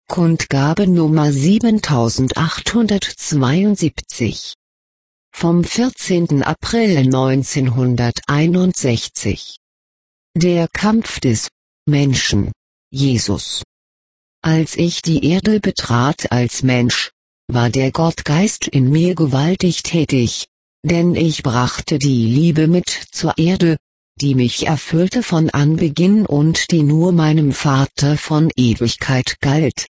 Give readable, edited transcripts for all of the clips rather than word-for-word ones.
Kundgabe Nummer 7872. Vom 14. April 1961. Der Kampf des Menschen, Jesus. Als ich die Erde betrat als Mensch, war der Gottgeist in mir gewaltig tätig, denn ich brachte die Liebe mit zur Erde, die mich erfüllte von Anbeginn und die nur meinem Vater von Ewigkeit galt.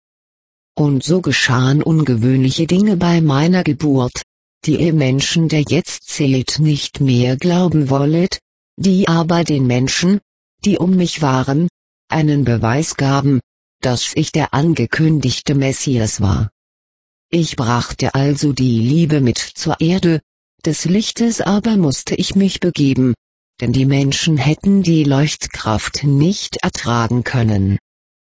Und so geschahen ungewöhnliche Dinge bei meiner Geburt, die ihr Menschen, der jetzt zählt, nicht mehr glauben wollet, die aber den Menschen, die um mich waren, einen Beweis gaben, dass ich der angekündigte Messias war. Ich brachte also die Liebe mit zur Erde, des Lichtes aber musste ich mich begeben, denn die Menschen hätten die Leuchtkraft nicht ertragen können.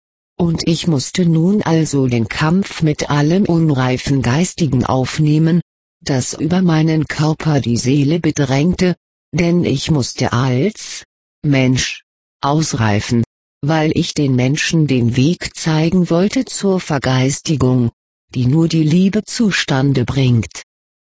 Und ich musste nun also den Kampf mit allem unreifen Geistigen aufnehmen, das über meinen Körper die Seele bedrängte, denn ich musste als Mensch ausreifen, weil ich den Menschen den Weg zeigen wollte zur Vergeistigung, die nur die Liebe zustande bringt.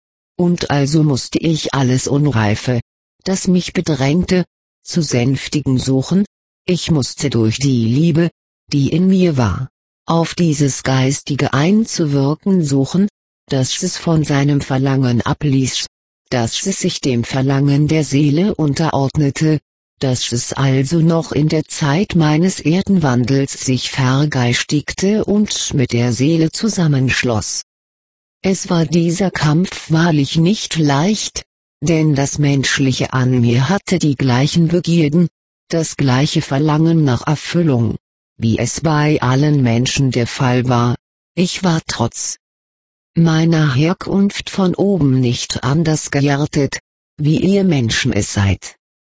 Und also musste ich alles Unreife, das mich bedrängte, zu sänftigen suchen, ich musste durch die Liebe, die in mir war, auf dieses Geistige einzuwirken suchen, dass es von seinem Verlangen abließ, dass es sich dem Verlangen der Seele unterordnete, dass es also noch in der Zeit meines Erdenwandels sich vergeistigte und mit der Seele zusammenschloss. Es war dieser Kampf wahrlich nicht leicht, denn das Menschliche an mir hatte die gleichen Begierden, das gleiche Verlangen nach Erfüllung, wie es bei allen Menschen der Fall war. Ich war trotz meiner Herkunft von oben nicht anders gehärtet, wie ihr Menschen es seid.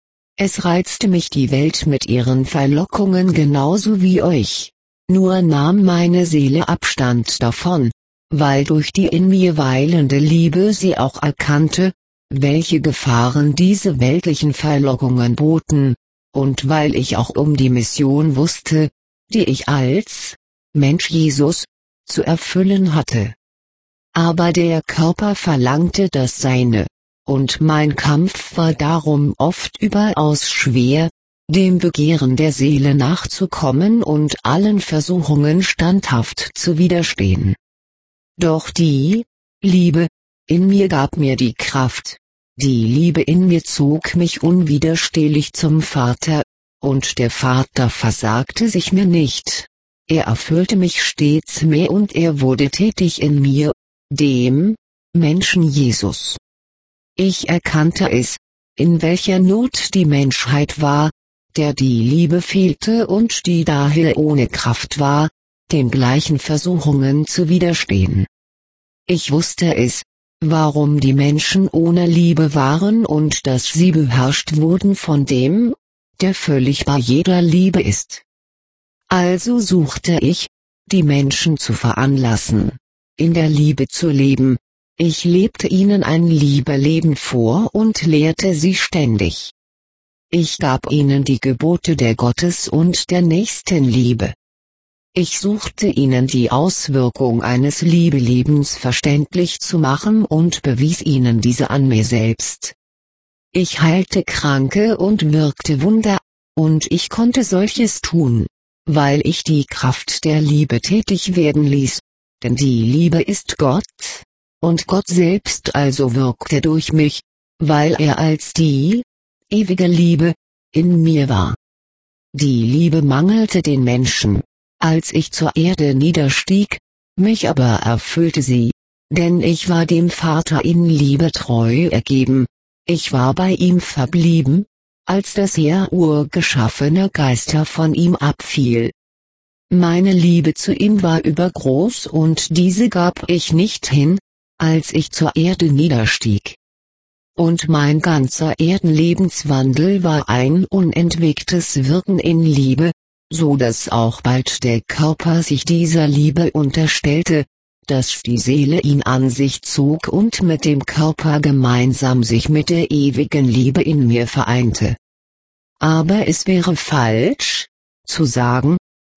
Es reizte mich die Welt mit ihren Verlockungen genauso wie euch, nur nahm meine Seele Abstand davon, weil durch die in mir weilende Liebe sie auch erkannte, welche Gefahren diese weltlichen Verlockungen boten, und weil ich auch um die Mission wusste, die ich als Mensch Jesus zu erfüllen hatte. Aber der Körper verlangte das Seine, und mein Kampf war darum oft überaus schwer, dem Begehren der Seele nachzukommen und allen Versuchungen standhaft zu widerstehen. Doch die Liebe in mir gab mir die Kraft, die Liebe in mir zog mich unwiderstehlich zum Vater, und der Vater versagte sich mir nicht. Er erfüllte mich stets mehr und er wurde tätig in mir, dem Menschen Jesus. Ich erkannte es, in welcher Not die Menschheit war, der die Liebe fehlte und die daher ohne Kraft war, den gleichen Versuchungen zu widerstehen. Ich wusste es, warum die Menschen ohne Liebe waren und dass sie beherrscht wurden von dem, der völlig bei jeder Liebe ist. Also suchte ich, die Menschen zu veranlassen, in der Liebe zu leben. Ich lebte ihnen ein Liebeleben vor und lehrte sie ständig. Ich gab ihnen die Gebote der Gottes- und der Nächstenliebe. Ich suchte ihnen die Auswirkung eines Liebelebens verständlich zu machen und bewies ihnen diese an mir selbst. Ich heilte Kranke und wirkte Wunder, und ich konnte solches tun, weil ich die Kraft der Liebe tätig werden ließ, denn die Liebe ist Gott, und Gott selbst also wirkte durch mich, weil er als die ewige Liebe in mir war. Die Liebe mangelte den Menschen, als ich zur Erde niederstieg, mich aber erfüllte sie, denn ich war dem Vater in Liebe treu ergeben, ich war bei ihm verblieben, als das Heer urgeschaffener Geister von ihm abfiel. Meine Liebe zu ihm war übergroß und diese gab ich nicht hin, als ich zur Erde niederstieg. Und mein ganzer Erdenlebenswandel war ein unentwegtes Wirken in Liebe, so dass auch bald der Körper sich dieser Liebe unterstellte, dass die Seele ihn an sich zog und mit dem Körper gemeinsam sich mit der ewigen Liebe in mir vereinte. Aber es wäre falsch, zu sagen,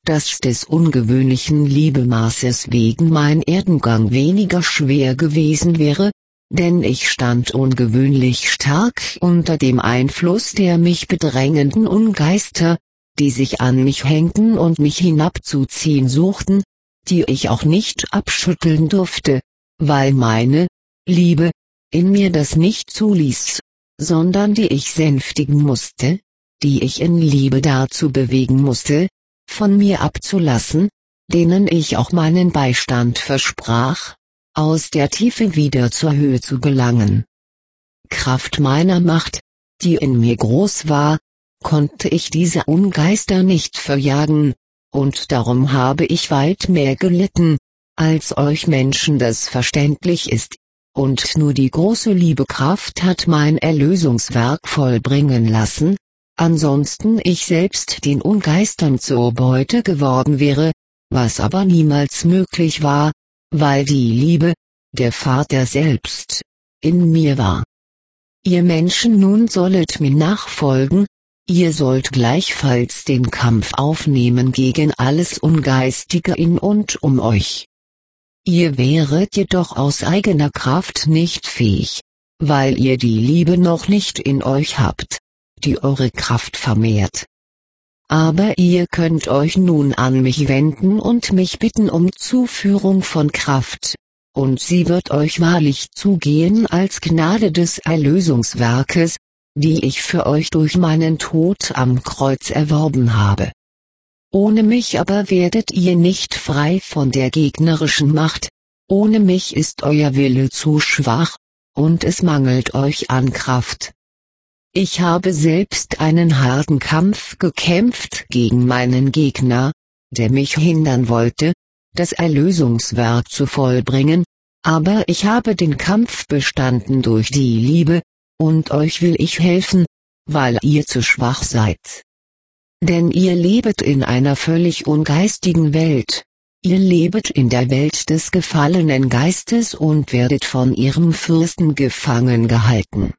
dass des ungewöhnlichen Liebemaßes wegen mein Erdengang weniger schwer gewesen wäre, denn ich stand ungewöhnlich stark unter dem Einfluss der mich bedrängenden Ungeister, die sich an mich hängten und mich hinabzuziehen suchten, die ich auch nicht abschütteln durfte, weil meine Liebe in mir das nicht zuließ, sondern die ich sänftigen musste, die ich in Liebe dazu bewegen musste, von mir abzulassen, denen ich auch meinen Beistand versprach, aus der Tiefe wieder zur Höhe zu gelangen. Kraft meiner Macht, die in mir groß war, konnte ich diese Ungeister nicht verjagen, und darum habe ich weit mehr gelitten, als euch Menschen das verständlich ist, und nur die große Liebekraft hat mein Erlösungswerk vollbringen lassen, ansonsten ich selbst den Ungeistern zur Beute geworden wäre, was aber niemals möglich war, weil die Liebe, der Vater selbst, in mir war. Ihr Menschen nun sollet mir nachfolgen, ihr sollt gleichfalls den Kampf aufnehmen gegen alles Ungeistige in und um euch. Ihr wäret jedoch aus eigener Kraft nicht fähig, weil ihr die Liebe noch nicht in euch habt, die eure Kraft vermehrt. Aber ihr könnt euch nun an mich wenden und mich bitten um Zuführung von Kraft, und sie wird euch wahrlich zugehen als Gnade des Erlösungswerkes, die ich für euch durch meinen Tod am Kreuz erworben habe. Ohne mich aber werdet ihr nicht frei von der gegnerischen Macht, ohne mich ist euer Wille zu schwach, und es mangelt euch an Kraft. Ich habe selbst einen harten Kampf gekämpft gegen meinen Gegner, der mich hindern wollte, das Erlösungswerk zu vollbringen, aber ich habe den Kampf bestanden durch die Liebe, und euch will ich helfen, weil ihr zu schwach seid. Denn ihr lebet in einer völlig ungeistigen Welt, ihr lebet in der Welt des gefallenen Geistes und werdet von ihrem Fürsten gefangen gehalten.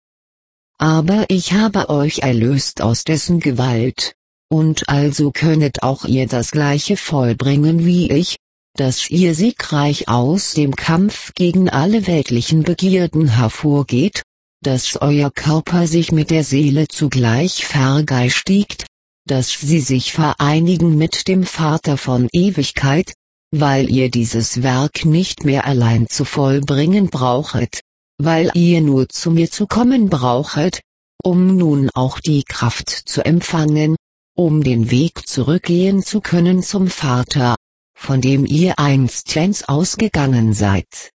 Aber ich habe euch erlöst aus dessen Gewalt, und also könnet auch ihr das Gleiche vollbringen wie ich, dass ihr siegreich aus dem Kampf gegen alle weltlichen Begierden hervorgeht, dass euer Körper sich mit der Seele zugleich vergeistigt, dass sie sich vereinigen mit dem Vater von Ewigkeit, weil ihr dieses Werk nicht mehr allein zu vollbringen brauchet, weil ihr nur zu mir zu kommen brauchet, um nun auch die Kraft zu empfangen, um den Weg zurückgehen zu können zum Vater, von dem ihr einstens ausgegangen seid.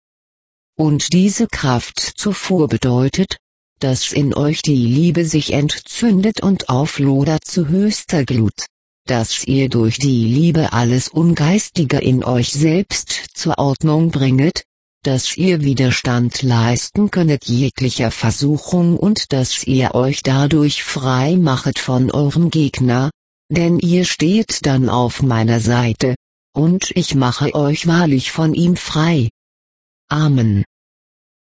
Und diese Kraft zuvor bedeutet, dass in euch die Liebe sich entzündet und auflodert zu höchster Glut, dass ihr durch die Liebe alles Ungeistige in euch selbst zur Ordnung bringet, dass ihr Widerstand leisten könnet jeglicher Versuchung und dass ihr euch dadurch frei machet von eurem Gegner, denn ihr steht dann auf meiner Seite, und ich mache euch wahrlich von ihm frei. Amen.